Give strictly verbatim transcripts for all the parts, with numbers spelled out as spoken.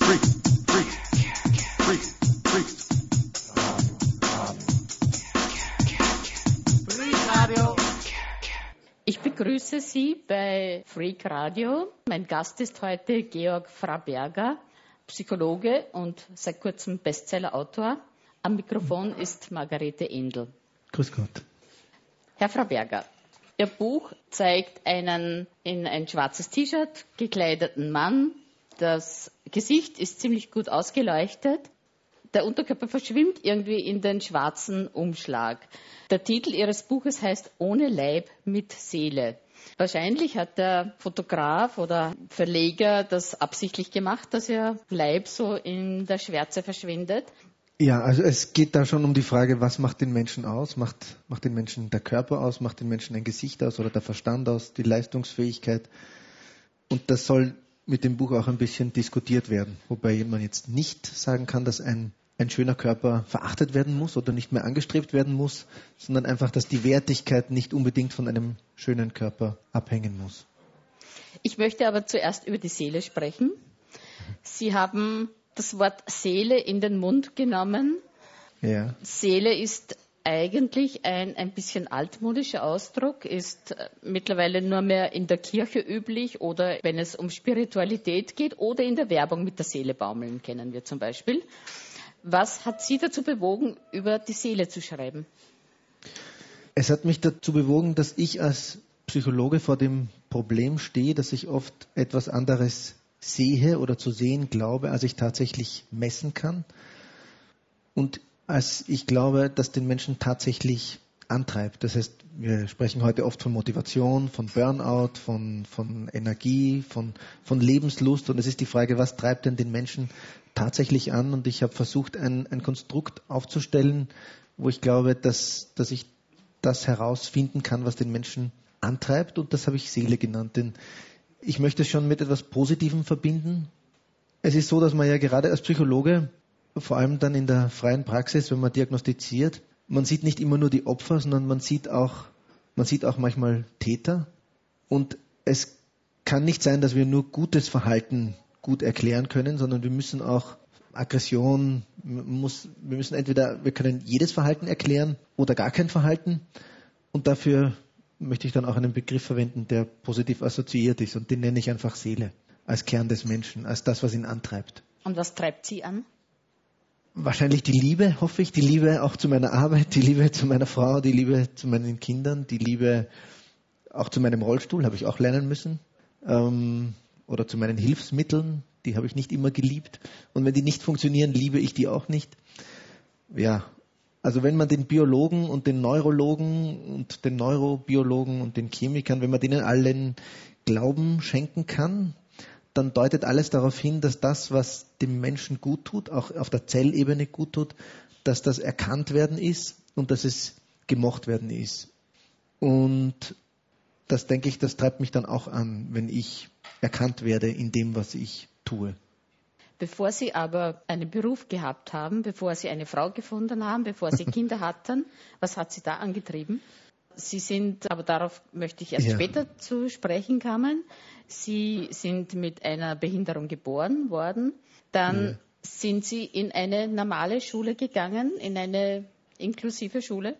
Ich begrüße Sie bei Freak Radio. Mein Gast ist heute Georg Fraberger, Psychologe und seit kurzem Bestsellerautor. Am Mikrofon ist Margarete Endl. Grüß Gott. Herr Fraberger, Ihr Buch zeigt einen in ein schwarzes T-Shirt gekleideten Mann. Das Gesicht ist ziemlich gut ausgeleuchtet. Der Unterkörper verschwimmt irgendwie in den schwarzen Umschlag. Der Titel Ihres Buches heißt Ohne Leib mit Seele. Wahrscheinlich hat der Fotograf oder Verleger das absichtlich gemacht, dass Ihr Leib so in der Schwärze verschwindet. Ja, also es geht da schon um die Frage, was macht den Menschen aus? Macht, macht den Menschen der Körper aus? Macht den Menschen ein Gesicht aus oder der Verstand aus? Die Leistungsfähigkeit? Und das soll mit dem Buch auch ein bisschen diskutiert werden. Wobei man jetzt nicht sagen kann, dass ein ein schöner Körper verachtet werden muss oder nicht mehr angestrebt werden muss, sondern einfach, dass die Wertigkeit nicht unbedingt von einem schönen Körper abhängen muss. Ich möchte aber zuerst über die Seele sprechen. Sie haben das Wort Seele in den Mund genommen. Ja. Seele ist eigentlich ein, ein bisschen altmodischer Ausdruck, ist mittlerweile nur mehr in der Kirche üblich oder wenn es um Spiritualität geht oder in der Werbung mit der Seele baumeln, kennen wir zum Beispiel. Was hat Sie dazu bewogen, über die Seele zu schreiben? Es hat mich dazu bewogen, dass ich als Psychologe vor dem Problem stehe, dass ich oft etwas anderes sehe oder zu sehen glaube, als ich tatsächlich messen kann. Und als ich glaube, dass den Menschen tatsächlich antreibt. Das heißt, wir sprechen heute oft von Motivation, von Burnout, von, von Energie, von, von Lebenslust. Und es ist die Frage, was treibt denn den Menschen tatsächlich an? Und ich habe versucht, ein, ein Konstrukt aufzustellen, wo ich glaube, dass, dass ich das herausfinden kann, was den Menschen antreibt. Und das habe ich Seele genannt. Denn ich möchte es schon mit etwas Positivem verbinden. Es ist so, dass man ja gerade als Psychologe, vor allem dann in der freien Praxis, wenn man diagnostiziert, man sieht nicht immer nur die Opfer, sondern man sieht auch, man sieht auch manchmal Täter. Und es kann nicht sein, dass wir nur gutes Verhalten gut erklären können, sondern wir müssen auch Aggression, muss, wir müssen entweder, wir können jedes Verhalten erklären oder gar kein Verhalten. Und dafür möchte ich dann auch einen Begriff verwenden, der positiv assoziiert ist. Und den nenne ich einfach Seele, als Kern des Menschen, als das, was ihn antreibt. Und was treibt Sie an? Wahrscheinlich die Liebe, hoffe ich, die Liebe auch zu meiner Arbeit, die Liebe zu meiner Frau, die Liebe zu meinen Kindern, die Liebe auch zu meinem Rollstuhl, habe ich auch lernen müssen, ähm, oder zu meinen Hilfsmitteln, die habe ich nicht immer geliebt. Und wenn die nicht funktionieren, liebe ich die auch nicht. Ja, also wenn man den Biologen und den Neurologen und den Neurobiologen und den Chemikern, wenn man denen allen Glauben schenken kann, dann deutet alles darauf hin, dass das, was dem Menschen gut tut, auch auf der Zellebene gut tut, dass das erkannt werden ist und dass es gemocht werden ist. Und das, denke ich, das treibt mich dann auch an, wenn ich erkannt werde in dem, was ich tue. Bevor Sie aber einen Beruf gehabt haben, bevor Sie eine Frau gefunden haben, bevor Sie Kinder hatten, was hat Sie da angetrieben? Sie sind, aber darauf möchte ich erst ja. später zu sprechen kommen, Sie sind mit einer Behinderung geboren worden. Dann ja. sind Sie in eine normale Schule gegangen, in eine inklusive Schule?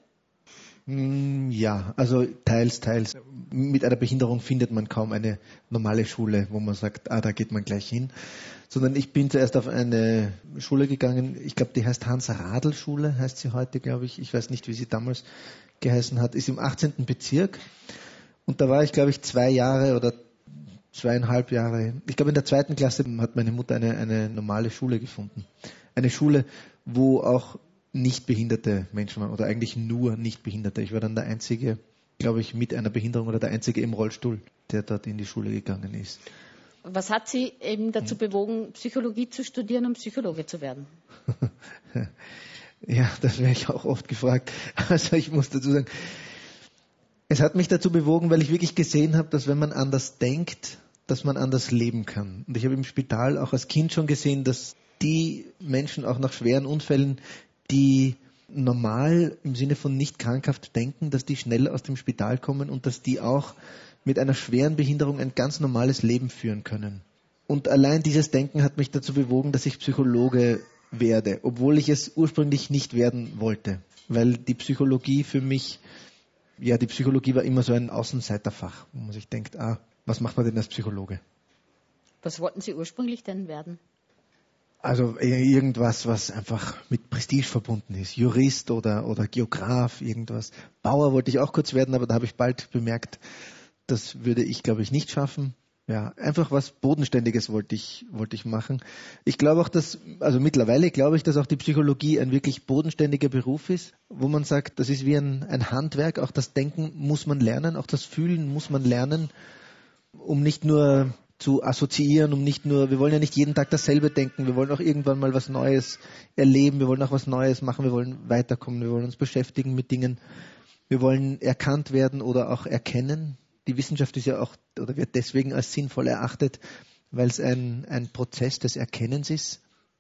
Ja, also teils, teils. Mit einer Behinderung findet man kaum eine normale Schule, wo man sagt, ah, da geht man gleich hin. Sondern ich bin zuerst auf eine Schule gegangen, ich glaube, die heißt Hans-Radl-Schule, heißt sie heute, glaube ich. Ich weiß nicht, wie sie damals geheißen hat. Ist im achtzehnten Bezirk. Und da war ich, glaube ich, zwei Jahre oder zweieinhalb Jahre. Ich glaube, in der zweiten Klasse hat meine Mutter eine, eine normale Schule gefunden. Eine Schule, wo auch nicht behinderte Menschen waren oder eigentlich nur nicht behinderte. Ich war dann der Einzige, glaube ich, mit einer Behinderung oder der Einzige im Rollstuhl, der dort in die Schule gegangen ist. Was hat Sie eben dazu bewogen, Psychologie zu studieren und Psychologe zu werden? Ja, das werde ich auch oft gefragt. Also ich muss dazu sagen, es hat mich dazu bewogen, weil ich wirklich gesehen habe, dass wenn man anders denkt, dass man anders leben kann. Und ich habe im Spital auch als Kind schon gesehen, dass die Menschen auch nach schweren Unfällen, die normal im Sinne von nicht krankhaft denken, dass die schnell aus dem Spital kommen und dass die auch mit einer schweren Behinderung ein ganz normales Leben führen können. Und allein dieses Denken hat mich dazu bewogen, dass ich Psychologe werde, obwohl ich es ursprünglich nicht werden wollte, weil die Psychologie für mich, ja, die Psychologie war immer so ein Außenseiterfach, wo man sich denkt, ah, was macht man denn als Psychologe? Was wollten Sie ursprünglich denn werden? Also irgendwas, was einfach mit Prestige verbunden ist. Jurist oder, oder Geograf, irgendwas. Bauer wollte ich auch kurz werden, aber da habe ich bald bemerkt, das würde ich, glaube ich, nicht schaffen. Ja, einfach was Bodenständiges wollte ich, wollte ich machen. Ich glaube auch, dass, also mittlerweile glaube ich, dass auch die Psychologie ein wirklich bodenständiger Beruf ist, wo man sagt, das ist wie ein, ein Handwerk. Auch das Denken muss man lernen, auch das Fühlen muss man lernen, um nicht nur zu assoziieren, um nicht nur, wir wollen ja nicht jeden Tag dasselbe denken, wir wollen auch irgendwann mal was Neues erleben, wir wollen auch was Neues machen, wir wollen weiterkommen, wir wollen uns beschäftigen mit Dingen, wir wollen erkannt werden oder auch erkennen. Die Wissenschaft ist ja auch, oder wird deswegen als sinnvoll erachtet, weil es ein, ein Prozess des Erkennens ist.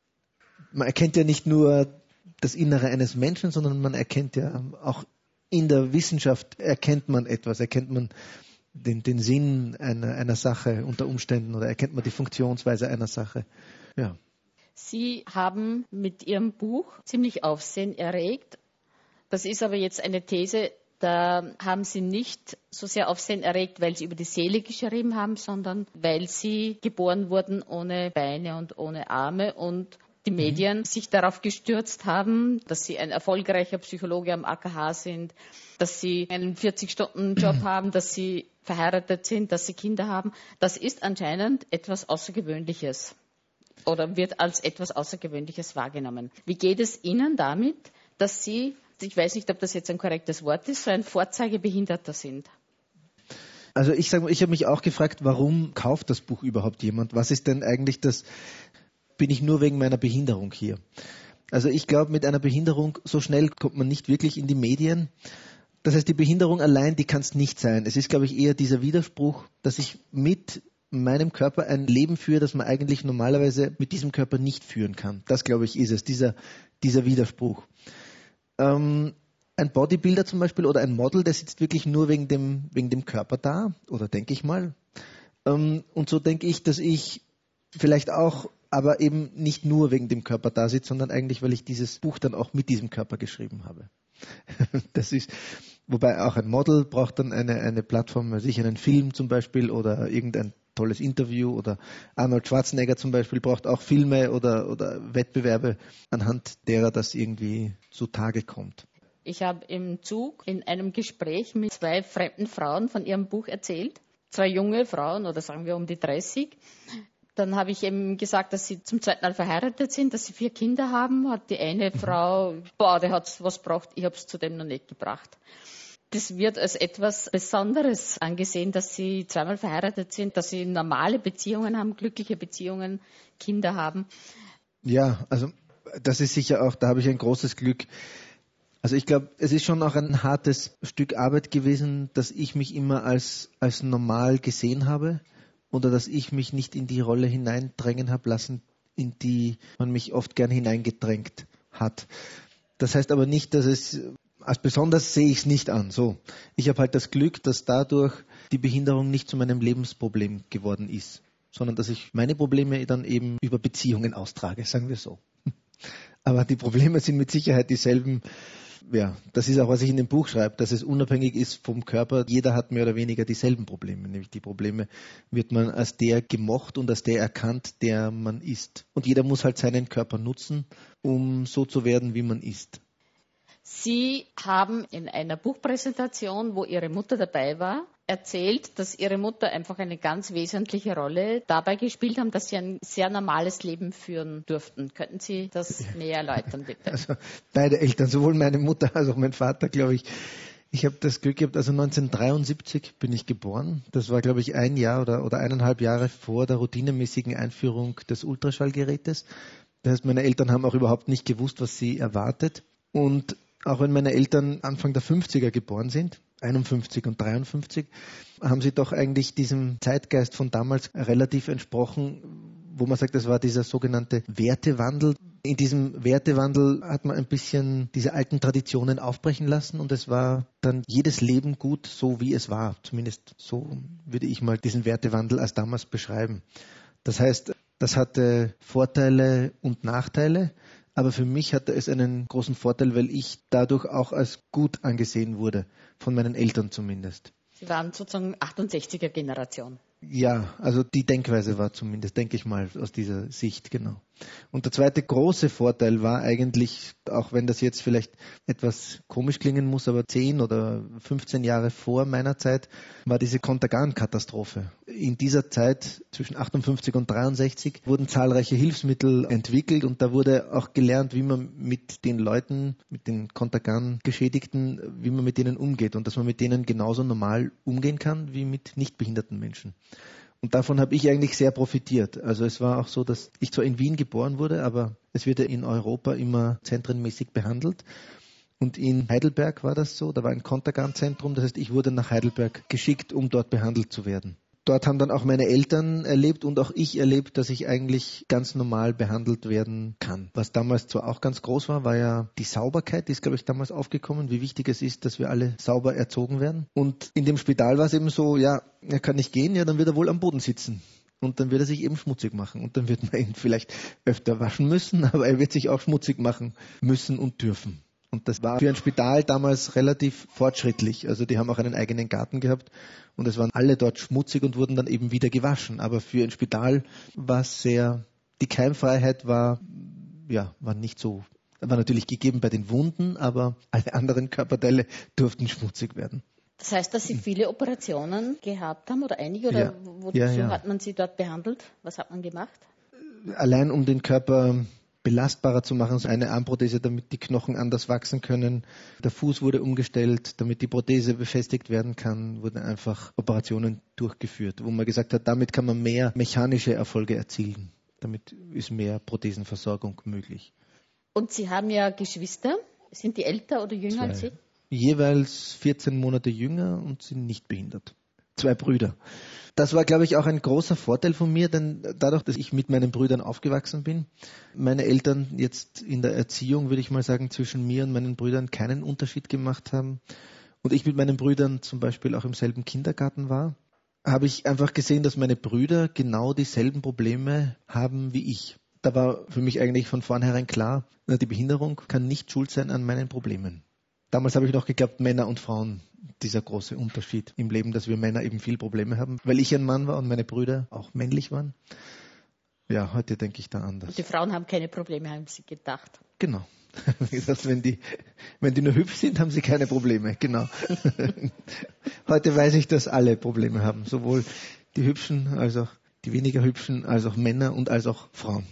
Man erkennt ja nicht nur das Innere eines Menschen, sondern man erkennt ja auch in der Wissenschaft erkennt man etwas, erkennt man Den, den Sinn einer, einer Sache unter Umständen oder erkennt man die Funktionsweise einer Sache. Ja. Sie haben mit Ihrem Buch ziemlich Aufsehen erregt. Das ist aber jetzt eine These, da haben Sie nicht so sehr Aufsehen erregt, weil Sie über die Seele geschrieben haben, sondern weil Sie geboren wurden ohne Beine und ohne Arme und die Medien mhm. sich darauf gestürzt haben, dass Sie ein erfolgreicher Psychologe am A K H sind, dass Sie einen vierzig-Stunden-Job haben, dass Sie verheiratet sind, dass Sie Kinder haben. Das ist anscheinend etwas Außergewöhnliches oder wird als etwas Außergewöhnliches wahrgenommen. Wie geht es Ihnen damit, dass Sie, ich weiß nicht, ob das jetzt ein korrektes Wort ist, so ein Vorzeigebehinderter sind? Also ich sage, ich habe mich auch gefragt, warum kauft das Buch überhaupt jemand? Was ist denn eigentlich das, bin ich nur wegen meiner Behinderung hier? Also ich glaube, mit einer Behinderung, so schnell kommt man nicht wirklich in die Medien. Das heißt, die Behinderung allein, die kann es nicht sein. Es ist, glaube ich, eher dieser Widerspruch, dass ich mit meinem Körper ein Leben führe, das man eigentlich normalerweise mit diesem Körper nicht führen kann. Das, glaube ich, ist es, dieser, dieser Widerspruch. Ähm, ein Bodybuilder zum Beispiel oder ein Model, der sitzt wirklich nur wegen dem, wegen dem Körper da, oder denke ich mal. Ähm, und so denke ich, dass ich vielleicht auch, aber eben nicht nur wegen dem Körper da sitze, sondern eigentlich, weil ich dieses Buch dann auch mit diesem Körper geschrieben habe. Das ist, wobei auch ein Model braucht dann eine, eine Plattform, sicher einen Film zum Beispiel oder irgendein tolles Interview oder Arnold Schwarzenegger zum Beispiel braucht auch Filme oder, oder Wettbewerbe, anhand derer das irgendwie zutage kommt. Ich habe im Zug in einem Gespräch mit zwei fremden Frauen von ihrem Buch erzählt, zwei junge Frauen oder sagen wir um die dreißig. Dann habe ich eben gesagt, dass sie zum zweiten Mal verheiratet sind, dass sie vier Kinder haben. Hat die eine Frau, boah, der hat was gebracht, ich habe es zu dem noch nicht gebracht. Das wird als etwas Besonderes angesehen, dass sie zweimal verheiratet sind, dass sie normale Beziehungen haben, glückliche Beziehungen, Kinder haben. Ja, also das ist sicher auch, da habe ich ein großes Glück. Also ich glaube, es ist schon auch ein hartes Stück Arbeit gewesen, dass ich mich immer als, als normal gesehen habe. Oder dass ich mich nicht in die Rolle hineindrängen habe lassen, in die man mich oft gern hineingedrängt hat. Das heißt aber nicht, dass es, als besonders sehe ich es nicht an. So, ich habe halt das Glück, dass dadurch die Behinderung nicht zu meinem Lebensproblem geworden ist, sondern dass ich meine Probleme dann eben über Beziehungen austrage, sagen wir so. Aber die Probleme sind mit Sicherheit dieselben. Ja, das ist auch, was ich in dem Buch schreibe, dass es unabhängig ist vom Körper. Jeder hat mehr oder weniger dieselben Probleme. Nämlich die Probleme wird man als der gemocht und als der erkannt, der man ist. Und jeder muss halt seinen Körper nutzen, um so zu werden, wie man ist. Sie haben in einer Buchpräsentation, wo Ihre Mutter dabei war, erzählt, dass Ihre Mutter einfach eine ganz wesentliche Rolle dabei gespielt haben, dass Sie ein sehr normales Leben führen durften. Könnten Sie das näher erläutern, bitte? Also beide Eltern, sowohl meine Mutter als auch mein Vater, glaube ich. Ich habe das Glück gehabt, also neunzehnhundertdreiundsiebzig bin ich geboren. Das war, glaube ich, ein Jahr oder, oder eineinhalb Jahre vor der routinemäßigen Einführung des Ultraschallgerätes. Das heißt, meine Eltern haben auch überhaupt nicht gewusst, was sie erwartet. Und auch wenn meine Eltern Anfang der fünfziger geboren sind, einundfünfzig und dreiundfünfzig, haben sie doch eigentlich diesem Zeitgeist von damals relativ entsprochen, wo man sagt, das war dieser sogenannte Wertewandel. In diesem Wertewandel hat man ein bisschen diese alten Traditionen aufbrechen lassen und es war dann jedes Leben gut, so wie es war. Zumindest so würde ich mal diesen Wertewandel als damals beschreiben. Das heißt, das hatte Vorteile und Nachteile, aber für mich hatte es einen großen Vorteil, weil ich dadurch auch als gut angesehen wurde, von meinen Eltern zumindest. Sie waren sozusagen achtundsechziger Generation. Ja, also die Denkweise war zumindest, denke ich mal, aus dieser Sicht, genau. Und der zweite große Vorteil war eigentlich, auch wenn das jetzt vielleicht etwas komisch klingen muss, aber zehn oder fünfzehn Jahre vor meiner Zeit war diese Kontergan-Katastrophe. In dieser Zeit, zwischen achtundfünfzig und dreiundsechzig, wurden zahlreiche Hilfsmittel entwickelt und da wurde auch gelernt, wie man mit den Leuten, mit den Kontergan-Geschädigten, wie man mit denen umgeht und dass man mit denen genauso normal umgehen kann wie mit nicht behinderten Menschen. Und davon habe ich eigentlich sehr profitiert. Also es war auch so, dass ich zwar in Wien geboren wurde, aber es wird ja in Europa immer zentrenmäßig behandelt. Und in Heidelberg war das so, da war ein Kontergan-Zentrum, das heißt, ich wurde nach Heidelberg geschickt, um dort behandelt zu werden. Dort haben dann auch meine Eltern erlebt und auch ich erlebt, dass ich eigentlich ganz normal behandelt werden kann. Was damals zwar auch ganz groß war, war ja die Sauberkeit, die ist, glaube ich, damals aufgekommen, wie wichtig es ist, dass wir alle sauber erzogen werden. Und in dem Spital war es eben so, ja, er kann nicht gehen, ja, dann wird er wohl am Boden sitzen. Und dann wird er sich eben schmutzig machen. Und dann wird man ihn vielleicht öfter waschen müssen, aber er wird sich auch schmutzig machen müssen und dürfen. Und das war für ein Spital damals relativ fortschrittlich. Also die haben auch einen eigenen Garten gehabt und es waren alle dort schmutzig und wurden dann eben wieder gewaschen. Aber für ein Spital war es sehr, die Keimfreiheit war, ja, war nicht so, war natürlich gegeben bei den Wunden, aber alle anderen Körperteile durften schmutzig werden. Das heißt, dass Sie viele Operationen gehabt haben oder einige? Oder ja. wozu ja, ja. hat man Sie dort behandelt? Was hat man gemacht? Allein um den Körper belastbarer zu machen, so eine Armprothese, damit die Knochen anders wachsen können. Der Fuß wurde umgestellt, damit die Prothese befestigt werden kann, wurden einfach Operationen durchgeführt, wo man gesagt hat, damit kann man mehr mechanische Erfolge erzielen. Damit ist mehr Prothesenversorgung möglich. Und Sie haben ja Geschwister. Sind die älter oder jünger Zwei. als Sie? Jeweils vierzehn Monate jünger und sind nicht behindert. Zwei Brüder. Das war, glaube ich, auch ein großer Vorteil von mir, denn dadurch, dass ich mit meinen Brüdern aufgewachsen bin, meine Eltern jetzt in der Erziehung, würde ich mal sagen, zwischen mir und meinen Brüdern keinen Unterschied gemacht haben und ich mit meinen Brüdern zum Beispiel auch im selben Kindergarten war, habe ich einfach gesehen, dass meine Brüder genau dieselben Probleme haben wie ich. Da war für mich eigentlich von vornherein klar, die Behinderung kann nicht schuld sein an meinen Problemen. Damals habe ich noch geglaubt, Männer und Frauen, dieser große Unterschied im Leben, dass wir Männer eben viel Probleme haben, weil ich ein Mann war und meine Brüder auch männlich waren. Ja, heute denke ich da anders. Und die Frauen haben keine Probleme, haben Sie gedacht. Genau. Wie gesagt, wenn die, wenn die nur hübsch sind, haben sie keine Probleme. Genau. Heute weiß ich, dass alle Probleme haben, sowohl die Hübschen als auch die weniger Hübschen, als auch Männer und als auch Frauen.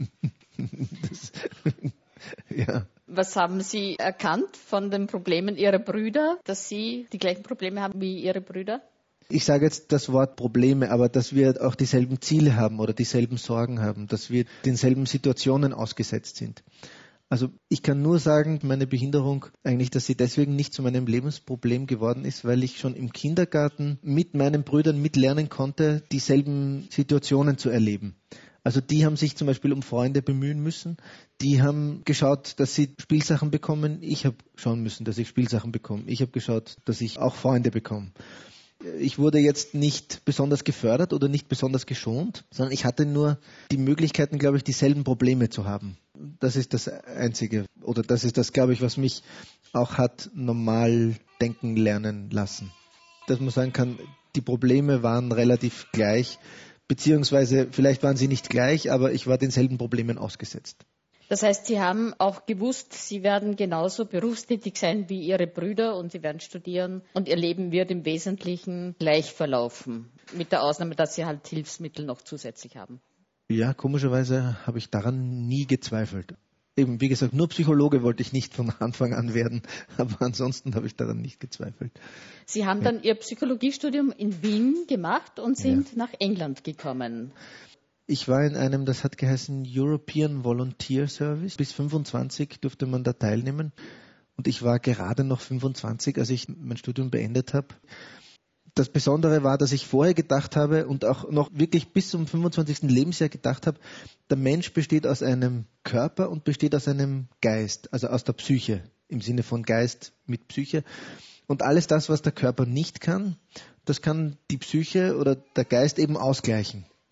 Das, ja. Was haben Sie erkannt von den Problemen Ihrer Brüder, dass Sie die gleichen Probleme haben wie Ihre Brüder? Ich sage jetzt das Wort Probleme, aber dass wir auch dieselben Ziele haben oder dieselben Sorgen haben, dass wir denselben Situationen ausgesetzt sind. Also ich kann nur sagen, meine Behinderung eigentlich, dass sie deswegen nicht zu meinem Lebensproblem geworden ist, weil ich schon im Kindergarten mit meinen Brüdern mitlernen konnte, dieselben Situationen zu erleben. Also die haben sich zum Beispiel um Freunde bemühen müssen, die haben geschaut, dass sie Spielsachen bekommen, ich habe schauen müssen, dass ich Spielsachen bekomme, ich habe geschaut, dass ich auch Freunde bekomme. Ich wurde jetzt nicht besonders gefördert oder nicht besonders geschont, sondern ich hatte nur die Möglichkeiten, glaube ich, dieselben Probleme zu haben. Das ist das Einzige oder das ist das, glaube ich, was mich auch hat normal denken lernen lassen. Dass man sagen kann, die Probleme waren relativ gleich, beziehungsweise vielleicht waren sie nicht gleich, aber ich war denselben Problemen ausgesetzt. Das heißt, Sie haben auch gewusst, Sie werden genauso berufstätig sein wie Ihre Brüder und Sie werden studieren und Ihr Leben wird im Wesentlichen gleich verlaufen, mit der Ausnahme, dass Sie halt Hilfsmittel noch zusätzlich haben. Ja, komischerweise habe ich daran nie gezweifelt. Eben, wie gesagt, nur Psychologe wollte ich nicht von Anfang an werden, aber ansonsten habe ich daran nicht gezweifelt. Sie haben ja. dann Ihr Psychologiestudium in Wien gemacht und sind ja. nach England gekommen. Ich war in einem, das hat geheißen European Volunteer Service. Bis fünfundzwanzig durfte man da teilnehmen. Und ich war gerade noch fünfundzwanzig, als ich mein Studium beendet habe. Das Besondere war, dass ich vorher gedacht habe und auch noch wirklich bis zum fünfundzwanzigsten Lebensjahr gedacht habe, der Mensch besteht aus einem Körper und besteht aus einem Geist, also aus der Psyche, im Sinne von Geist mit Psyche. Und alles das, was der Körper nicht kann, das kann die Psyche oder der Geist eben ausgleichen.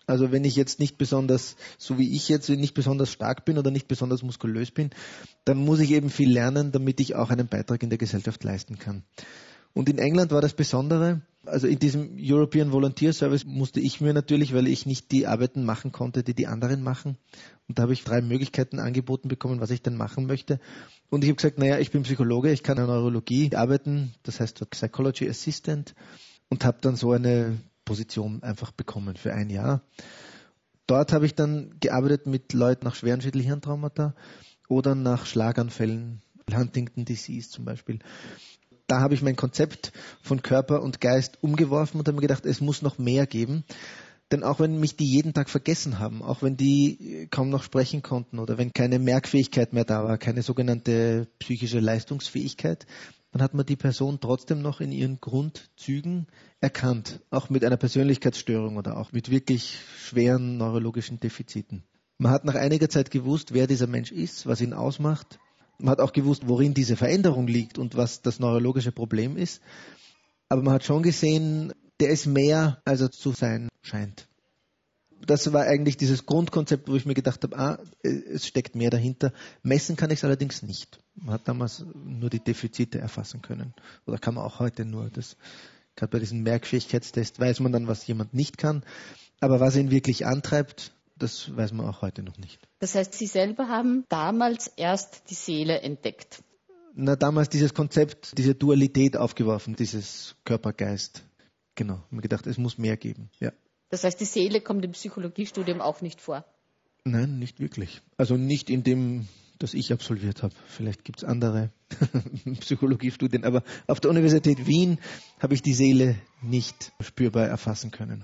Also wenn ich jetzt nicht besonders, so wie ich jetzt, nicht besonders stark bin oder nicht besonders muskulös bin, dann muss ich eben viel lernen, damit ich auch einen Beitrag in der Gesellschaft leisten kann. Und in England war das Besondere, also in diesem European Volunteer Service musste ich mir natürlich, weil ich nicht die Arbeiten machen konnte, die die anderen machen. Und da habe ich drei Möglichkeiten angeboten bekommen, was ich denn machen möchte. Und ich habe gesagt, naja, ich bin Psychologe, ich kann in Neurologie arbeiten, das heißt Psychology Assistant, und habe dann so eine Position einfach bekommen für ein Jahr. Dort habe ich dann gearbeitet mit Leuten nach schweren Schädelhirntraumata oder nach Schlaganfällen, Huntington Disease zum Beispiel. Da habe ich mein Konzept von Körper und Geist umgeworfen und habe mir gedacht, es muss noch mehr geben. Denn auch wenn mich die jeden Tag vergessen haben, auch wenn die kaum noch sprechen konnten oder wenn keine Merkfähigkeit mehr da war, keine sogenannte psychische Leistungsfähigkeit, dann hat man die Person trotzdem noch in ihren Grundzügen erkannt, auch mit einer Persönlichkeitsstörung oder auch mit wirklich schweren neurologischen Defiziten. Man hat nach einiger Zeit gewusst, wer dieser Mensch ist, was ihn ausmacht. Man hat auch gewusst, worin diese Veränderung liegt und was das neurologische Problem ist. Aber man hat schon gesehen, der ist mehr, als er zu sein scheint. Das war eigentlich dieses Grundkonzept, wo ich mir gedacht habe, ah, es steckt mehr dahinter. Messen kann ich es allerdings nicht. Man hat damals nur die Defizite erfassen können. Oder kann man auch heute nur. Das, gerade bei diesem Merkfähigkeitstest weiß man dann, was jemand nicht kann. Aber was ihn wirklich antreibt, das weiß man auch heute noch nicht. Das heißt, Sie selber haben damals erst die Seele entdeckt. Na, damals dieses Konzept, diese Dualität aufgeworfen, dieses Körper-Geist. Genau, ich habe mir gedacht, es muss mehr geben. Ja. Das heißt, die Seele kommt im Psychologiestudium auch nicht vor? Nein, nicht wirklich. Also nicht in dem, das ich absolviert habe. Vielleicht gibt es andere Psychologiestudien, aber auf der Universität Wien habe ich die Seele nicht spürbar erfassen können.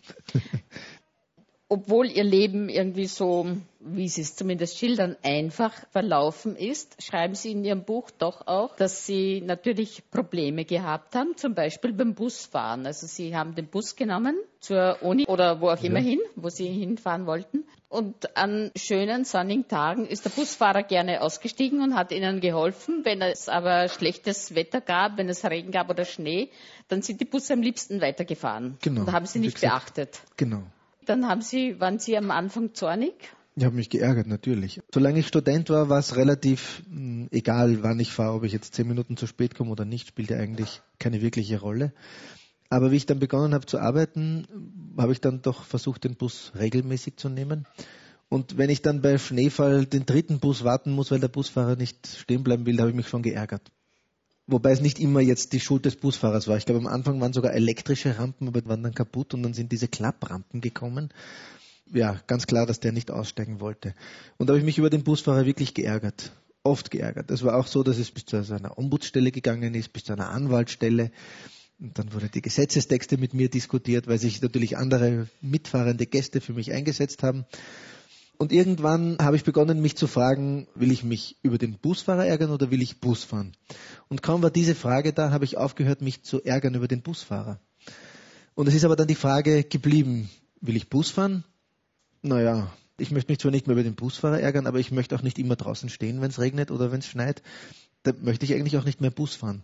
Obwohl Ihr Leben irgendwie so, wie Sie es zumindest schildern, einfach verlaufen ist, schreiben Sie in Ihrem Buch doch auch, dass Sie natürlich Probleme gehabt haben, zum Beispiel beim Busfahren. Also Sie haben den Bus genommen zur Uni oder wo auch immer ja. hin, wo Sie hinfahren wollten. Und an schönen sonnigen Tagen ist der Busfahrer gerne ausgestiegen und hat Ihnen geholfen. Wenn es aber schlechtes Wetter gab, wenn es Regen gab oder Schnee, dann sind die Busse am liebsten weitergefahren. Genau. Und da haben Sie nicht beachtet. Genau. Dann haben Sie, waren Sie am Anfang zornig? Ich habe mich geärgert, natürlich. Solange ich Student war, war es relativ mh, egal, wann ich fahre, ob ich jetzt zehn Minuten zu spät komme oder nicht, spielte eigentlich keine wirkliche Rolle. Aber wie ich dann begonnen habe zu arbeiten, habe ich dann doch versucht, den Bus regelmäßig zu nehmen. Und wenn ich dann bei Schneefall den dritten Bus warten muss, weil der Busfahrer nicht stehen bleiben will, da habe ich mich schon geärgert. Wobei es nicht immer jetzt die Schuld des Busfahrers war. Ich glaube, am Anfang waren sogar elektrische Rampen, aber die waren dann kaputt und dann sind diese Klapprampen gekommen. Ja, ganz klar, dass der nicht aussteigen wollte. Und da habe ich mich über den Busfahrer wirklich geärgert. Oft geärgert. Es war auch so, dass es bis zu einer Ombudsstelle gegangen ist, bis zu einer Anwaltsstelle. Und dann wurde die Gesetzestexte mit mir diskutiert, weil sich natürlich andere mitfahrende Gäste für mich eingesetzt haben. Und irgendwann habe ich begonnen, mich zu fragen, will ich mich über den Busfahrer ärgern oder will ich Bus fahren? Und kaum war diese Frage da, habe ich aufgehört, mich zu ärgern über den Busfahrer. Und es ist aber dann die Frage geblieben, will ich Bus fahren? Naja, ich möchte mich zwar nicht mehr über den Busfahrer ärgern, aber ich möchte auch nicht immer draußen stehen, wenn es regnet oder wenn es schneit. Da möchte ich eigentlich auch nicht mehr Bus fahren.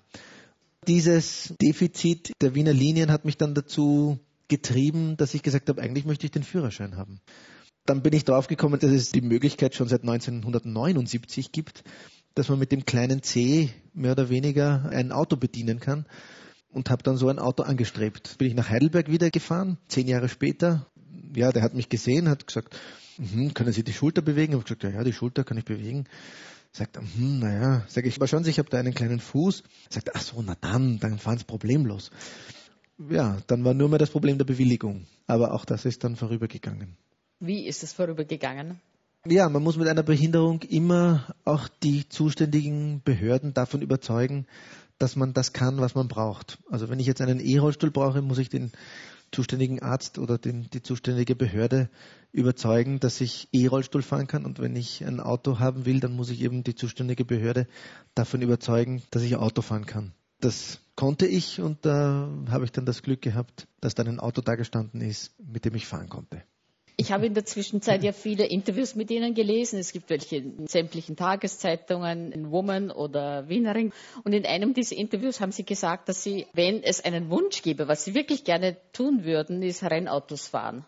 Dieses Defizit der Wiener Linien hat mich dann dazu getrieben, dass ich gesagt habe, eigentlich möchte ich den Führerschein haben. Dann bin ich draufgekommen, dass es die Möglichkeit schon seit neunzehnhundertneunundsiebzig gibt, dass man mit dem kleinen C mehr oder weniger ein Auto bedienen kann und habe dann so ein Auto angestrebt. Bin ich nach Heidelberg wieder gefahren, zehn Jahre später. Ja, der hat mich gesehen, hat gesagt, mhm, können Sie die Schulter bewegen? Ich habe gesagt, ja, ja, die Schulter kann ich bewegen. Sagt er, hm, naja, sage ich, aber schauen Sie, ich habe da einen kleinen Fuß. Sagt er, ach so, na dann, dann fahren Sie problemlos. Ja, dann war nur mehr das Problem der Bewilligung. Aber auch das ist dann vorübergegangen. Wie ist es vorübergegangen? Ja, man muss mit einer Behinderung immer auch die zuständigen Behörden davon überzeugen, dass man das kann, was man braucht. Also wenn ich jetzt einen E-Rollstuhl brauche, muss ich den zuständigen Arzt oder den, die zuständige Behörde überzeugen, dass ich E-Rollstuhl fahren kann. Und wenn ich ein Auto haben will, dann muss ich eben die zuständige Behörde davon überzeugen, dass ich Auto fahren kann. Das konnte ich und da habe ich dann das Glück gehabt, dass dann ein Auto da gestanden ist, mit dem ich fahren konnte. Ich habe in der Zwischenzeit ja viele Interviews mit Ihnen gelesen. Es gibt welche in sämtlichen Tageszeitungen, in Woman oder Wienerin. Und in einem dieser Interviews haben Sie gesagt, dass Sie, wenn es einen Wunsch gäbe, was Sie wirklich gerne tun würden, ist Rennautos fahren.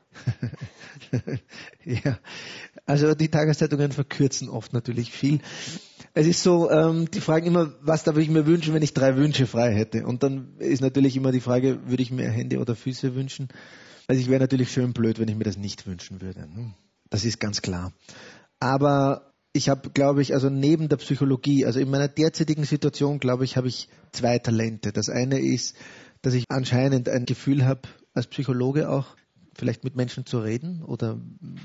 Ja, also die Tageszeitungen verkürzen oft natürlich viel. Es ist so, ähm, die fragen immer, was darf ich mir wünschen, wenn ich drei Wünsche frei hätte? Und dann ist natürlich immer die Frage, würde ich mir Hände oder Füße wünschen? Also ich wäre natürlich schön blöd, wenn ich mir das nicht wünschen würde. Das ist ganz klar. Aber ich habe, glaube ich, also neben der Psychologie, also in meiner derzeitigen Situation, glaube ich, habe ich zwei Talente. Das eine ist, dass ich anscheinend ein Gefühl habe, als Psychologe auch, vielleicht mit Menschen zu reden oder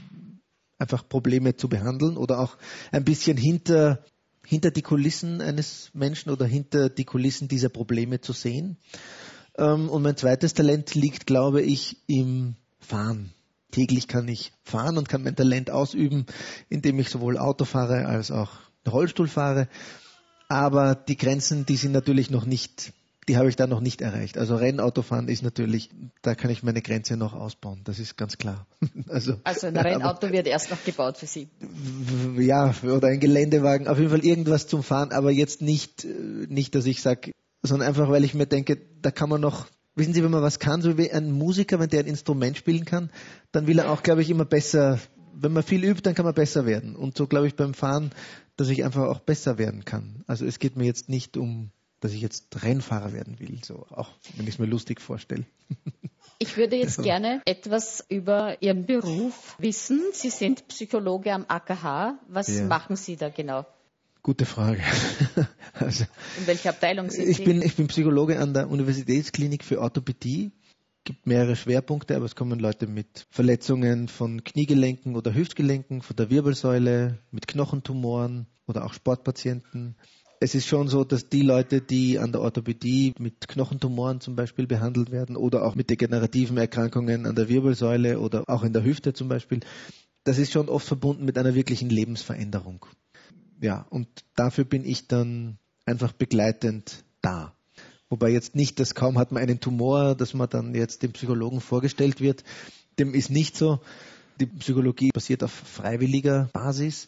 einfach Probleme zu behandeln oder auch ein bisschen hinter, hinter die Kulissen eines Menschen oder hinter die Kulissen dieser Probleme zu sehen. Und mein zweites Talent liegt, glaube ich, im Fahren. Täglich kann ich fahren und kann mein Talent ausüben, indem ich sowohl Auto fahre als auch Rollstuhl fahre. Aber die Grenzen, die sind natürlich noch nicht, die habe ich da noch nicht erreicht. Also Rennautofahren ist natürlich, da kann ich meine Grenze noch ausbauen, das ist ganz klar. Also, also ein Rennauto wird erst noch gebaut für Sie? Ja, oder ein Geländewagen, auf jeden Fall irgendwas zum Fahren, aber jetzt nicht, nicht, dass ich sage, sondern einfach, weil ich mir denke, da kann man noch, wissen Sie, wenn man was kann, so wie ein Musiker, wenn der ein Instrument spielen kann, dann will er auch, glaube ich, immer besser, wenn man viel übt, dann kann man besser werden. Und so glaube ich beim Fahren, dass ich einfach auch besser werden kann. Also es geht mir jetzt nicht um, dass ich jetzt Rennfahrer werden will, so auch wenn ich es mir lustig vorstelle. Ich würde jetzt gerne etwas über Ihren Beruf wissen. Sie sind Psychologe am A K H. Was ja. machen Sie da genau? Gute Frage. Also, in welcher Abteilung sind ich Sie? Bin, ich bin Psychologe an der Universitätsklinik für Orthopädie. Es gibt mehrere Schwerpunkte, aber es kommen Leute mit Verletzungen von Kniegelenken oder Hüftgelenken, von der Wirbelsäule, mit Knochentumoren oder auch Sportpatienten. Es ist schon so, dass die Leute, die an der Orthopädie mit Knochentumoren zum Beispiel behandelt werden oder auch mit degenerativen Erkrankungen an der Wirbelsäule oder auch in der Hüfte zum Beispiel, das ist schon oft verbunden mit einer wirklichen Lebensveränderung. Ja, und dafür bin ich dann einfach begleitend da. Wobei jetzt nicht, dass kaum hat man einen Tumor, dass man dann jetzt dem Psychologen vorgestellt wird. Dem ist nicht so. Die Psychologie basiert auf freiwilliger Basis.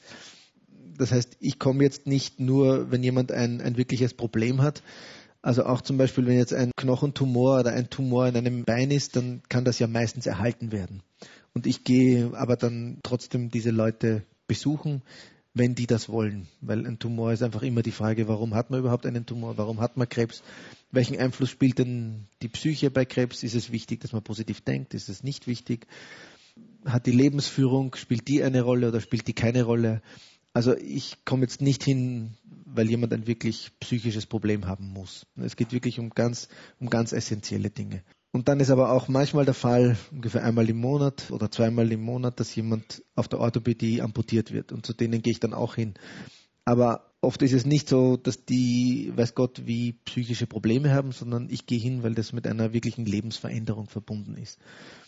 Das heißt, ich komme jetzt nicht nur, wenn jemand ein, ein wirkliches Problem hat. Also auch zum Beispiel, wenn jetzt ein Knochentumor oder ein Tumor in einem Bein ist, dann kann das ja meistens erhalten werden. Und ich gehe aber dann trotzdem diese Leute besuchen, wenn die das wollen. Weil ein Tumor ist einfach immer die Frage, warum hat man überhaupt einen Tumor, warum hat man Krebs, welchen Einfluss spielt denn die Psyche bei Krebs, ist es wichtig, dass man positiv denkt, ist es nicht wichtig, hat die Lebensführung, spielt die eine Rolle oder spielt die keine Rolle. Also ich komme jetzt nicht hin, weil jemand ein wirklich psychisches Problem haben muss. Es geht wirklich um ganz, um ganz essentielle Dinge. Und dann ist aber auch manchmal der Fall, ungefähr einmal im Monat oder zweimal im Monat, dass jemand auf der Orthopädie amputiert wird. Und zu denen gehe ich dann auch hin. Aber oft ist es nicht so, dass die, weiß Gott, wie psychische Probleme haben, sondern ich gehe hin, weil das mit einer wirklichen Lebensveränderung verbunden ist.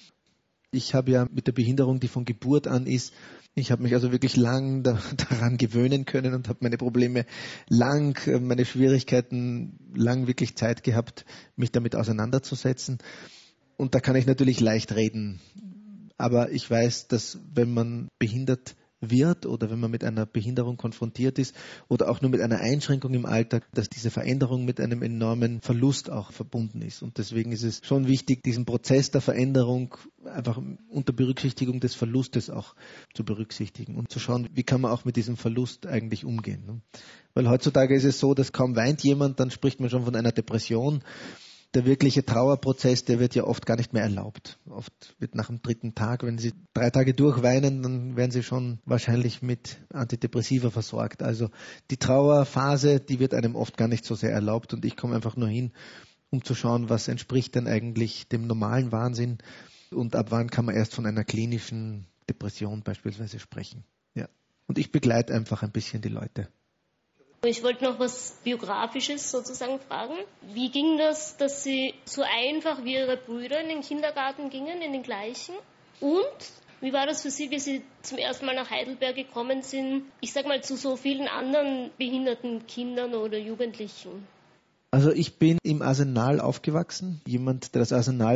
Ich habe ja mit der Behinderung, die von Geburt an ist, ich habe mich also wirklich lang da, daran gewöhnen können und habe meine Probleme lang, meine Schwierigkeiten lang wirklich Zeit gehabt, mich damit auseinanderzusetzen. Und da kann ich natürlich leicht reden. Aber ich weiß, dass wenn man behindert wird oder wenn man mit einer Behinderung konfrontiert ist oder auch nur mit einer Einschränkung im Alltag, dass diese Veränderung mit einem enormen Verlust auch verbunden ist. Und deswegen ist es schon wichtig, diesen Prozess der Veränderung einfach unter Berücksichtigung des Verlustes auch zu berücksichtigen und zu schauen, wie kann man auch mit diesem Verlust eigentlich umgehen. Weil heutzutage ist es so, dass kaum weint jemand, dann spricht man schon von einer Depression. Der wirkliche Trauerprozess, der wird ja oft gar nicht mehr erlaubt. Oft wird nach dem dritten Tag, wenn Sie drei Tage durchweinen, dann werden Sie schon wahrscheinlich mit Antidepressiva versorgt. Also die Trauerphase, die wird einem oft gar nicht so sehr erlaubt und ich komme einfach nur hin, um zu schauen, was entspricht denn eigentlich dem normalen Wahnsinn und ab wann kann man erst von einer klinischen Depression beispielsweise sprechen. Ja. Und ich begleite einfach ein bisschen die Leute. Ich wollte noch was Biografisches sozusagen fragen. Wie ging das, dass Sie so einfach wie Ihre Brüder in den Kindergarten gingen, in den gleichen? Und wie war das für Sie, wie Sie zum ersten Mal nach Heidelberg gekommen sind, ich sag mal zu so vielen anderen behinderten Kindern oder Jugendlichen? Also ich bin im Arsenal aufgewachsen. Jemand, der das Arsenal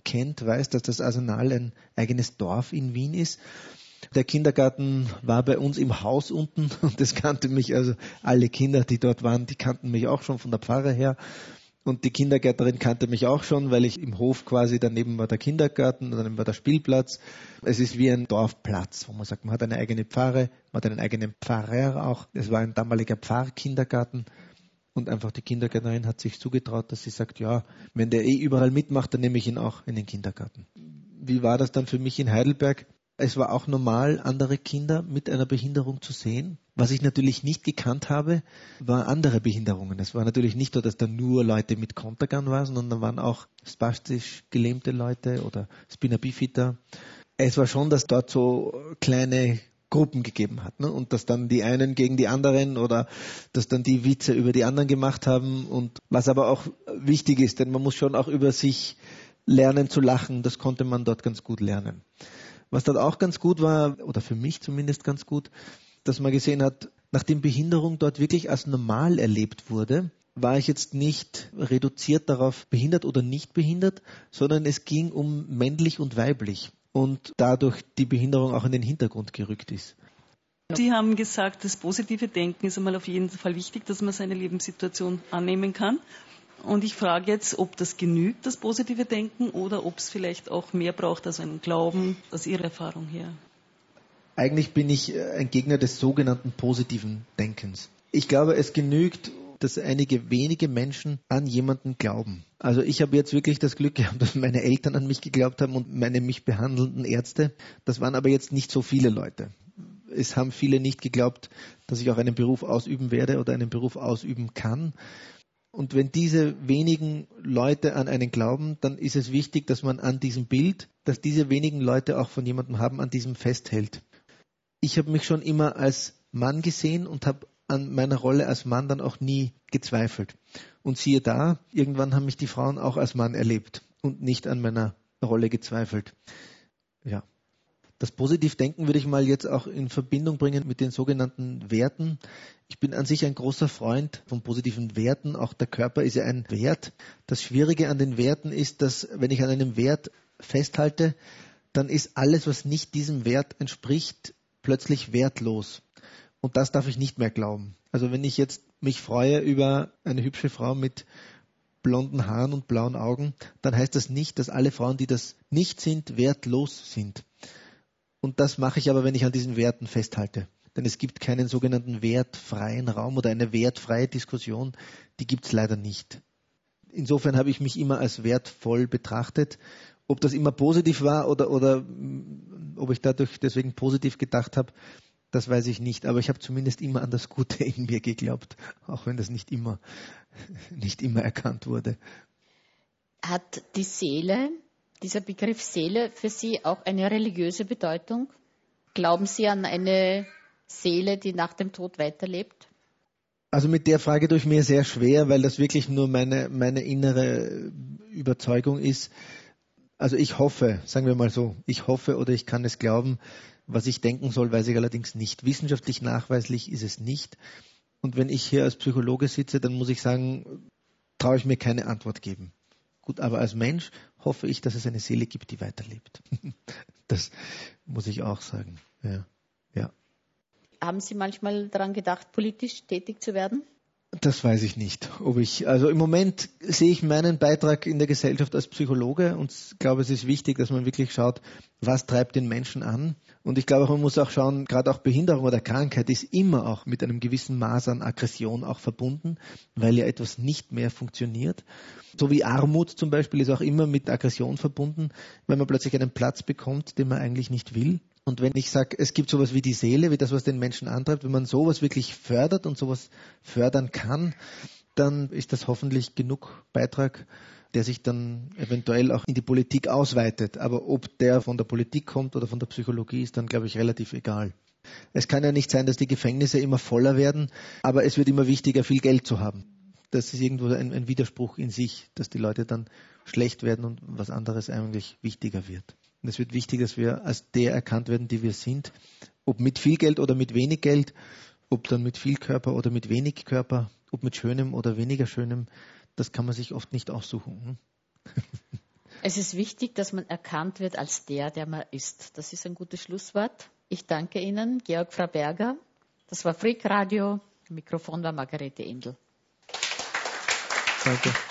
kennt, weiß, dass das Arsenal ein eigenes Dorf in Wien ist. Der Kindergarten war bei uns im Haus unten und das kannte mich, also alle Kinder, die dort waren, die kannten mich auch schon von der Pfarre her. Und die Kindergärtnerin kannte mich auch schon, weil ich im Hof quasi, daneben war der Kindergarten, daneben war der Spielplatz. Es ist wie ein Dorfplatz, wo man sagt, man hat eine eigene Pfarre, man hat einen eigenen Pfarrer auch. Es war ein damaliger Pfarrkindergarten und einfach die Kindergärtnerin hat sich zugetraut, dass sie sagt, ja, wenn der eh überall mitmacht, dann nehme ich ihn auch in den Kindergarten. Wie war das dann für mich in Heidelberg? Es war auch normal, andere Kinder mit einer Behinderung zu sehen. Was ich natürlich nicht gekannt habe, war andere Behinderungen. Es war natürlich nicht so, dass da nur Leute mit Kontergan waren, sondern da waren auch spastisch gelähmte Leute oder Spina bifida. Es war schon, dass dort so kleine Gruppen gegeben hat, ne? Und dass dann die einen gegen die anderen oder dass dann die Witze über die anderen gemacht haben. Und was aber auch wichtig ist, denn man muss schon auch über sich lernen zu lachen. Das konnte man dort ganz gut lernen. Was dort auch ganz gut war, oder für mich zumindest ganz gut, dass man gesehen hat, nachdem Behinderung dort wirklich als normal erlebt wurde, war ich jetzt nicht reduziert darauf, behindert oder nicht behindert, sondern es ging um männlich und weiblich und dadurch die Behinderung auch in den Hintergrund gerückt ist. Sie haben gesagt, das positive Denken ist einmal auf jeden Fall wichtig, dass man seine Lebenssituation annehmen kann. Und ich frage jetzt, ob das genügt, das positive Denken, oder ob es vielleicht auch mehr braucht als einen Glauben, aus Ihrer Erfahrung her. Eigentlich bin ich ein Gegner des sogenannten positiven Denkens. Ich glaube, es genügt, dass einige wenige Menschen an jemanden glauben. Also ich habe jetzt wirklich das Glück gehabt, dass meine Eltern an mich geglaubt haben und meine mich behandelnden Ärzte. Das waren aber jetzt nicht so viele Leute. Es haben viele nicht geglaubt, dass ich auch einen Beruf ausüben werde oder einen Beruf ausüben kann. Und wenn diese wenigen Leute an einen glauben, dann ist es wichtig, dass man an diesem Bild, das diese wenigen Leute auch von jemandem haben, an diesem festhält. Ich habe mich schon immer als Mann gesehen und habe an meiner Rolle als Mann dann auch nie gezweifelt. Und siehe da, irgendwann haben mich die Frauen auch als Mann erlebt und nicht an meiner Rolle gezweifelt. Ja. Das Positivdenken würde ich mal jetzt auch in Verbindung bringen mit den sogenannten Werten. Ich bin an sich ein großer Freund von positiven Werten. Auch der Körper ist ja ein Wert. Das Schwierige an den Werten ist, dass wenn ich an einem Wert festhalte, dann ist alles, was nicht diesem Wert entspricht, plötzlich wertlos. Und das darf ich nicht mehr glauben. Also wenn ich jetzt mich freue über eine hübsche Frau mit blonden Haaren und blauen Augen, dann heißt das nicht, dass alle Frauen, die das nicht sind, wertlos sind. Und das mache ich aber, wenn ich an diesen Werten festhalte. Denn es gibt keinen sogenannten wertfreien Raum oder eine wertfreie Diskussion, die gibt es leider nicht. Insofern habe ich mich immer als wertvoll betrachtet. Ob das immer positiv war oder, oder ob ich dadurch deswegen positiv gedacht habe, das weiß ich nicht. Aber ich habe zumindest immer an das Gute in mir geglaubt, auch wenn das nicht immer, nicht immer erkannt wurde. Hat die Seele, dieser Begriff Seele, für Sie auch eine religiöse Bedeutung? Glauben Sie an eine Seele, die nach dem Tod weiterlebt? Also mit der Frage tue ich mir sehr schwer, weil das wirklich nur meine, meine innere Überzeugung ist. Also ich hoffe, sagen wir mal so, ich hoffe oder ich kann es glauben. Was ich denken soll, weiß ich allerdings nicht. Wissenschaftlich nachweislich ist es nicht. Und wenn ich hier als Psychologe sitze, dann muss ich sagen, traue ich mir keine Antwort geben. Gut, aber als Mensch hoffe ich, dass es eine Seele gibt, die weiterlebt. Das muss ich auch sagen. Ja. Ja. Haben Sie manchmal daran gedacht, politisch tätig zu werden? Das weiß ich nicht, ob ich, also im Moment sehe ich meinen Beitrag in der Gesellschaft als Psychologe und glaube, es ist wichtig, dass man wirklich schaut, was treibt den Menschen an. Und ich glaube, man muss auch schauen, gerade auch Behinderung oder Krankheit ist immer auch mit einem gewissen Maß an Aggression auch verbunden, weil ja etwas nicht mehr funktioniert. So wie Armut zum Beispiel ist auch immer mit Aggression verbunden, wenn man plötzlich einen Platz bekommt, den man eigentlich nicht will. Und wenn ich sage, es gibt sowas wie die Seele, wie das, was den Menschen antreibt, wenn man sowas wirklich fördert und sowas fördern kann, dann ist das hoffentlich genug Beitrag, der sich dann eventuell auch in die Politik ausweitet. Aber ob der von der Politik kommt oder von der Psychologie, ist dann, glaube ich, relativ egal. Es kann ja nicht sein, dass die Gefängnisse immer voller werden, aber es wird immer wichtiger, viel Geld zu haben. Das ist irgendwo ein, ein Widerspruch in sich, dass die Leute dann schlecht werden und was anderes eigentlich wichtiger wird. Und es wird wichtig, dass wir als der erkannt werden, die wir sind. Ob mit viel Geld oder mit wenig Geld, ob dann mit viel Körper oder mit wenig Körper, ob mit schönem oder weniger schönem, das kann man sich oft nicht aussuchen. Es ist wichtig, dass man erkannt wird als der, der man ist. Das ist ein gutes Schlusswort. Ich danke Ihnen, Georg Fraberger. Das war Freak Radio. Mikrofon war Margarete Endl. Danke.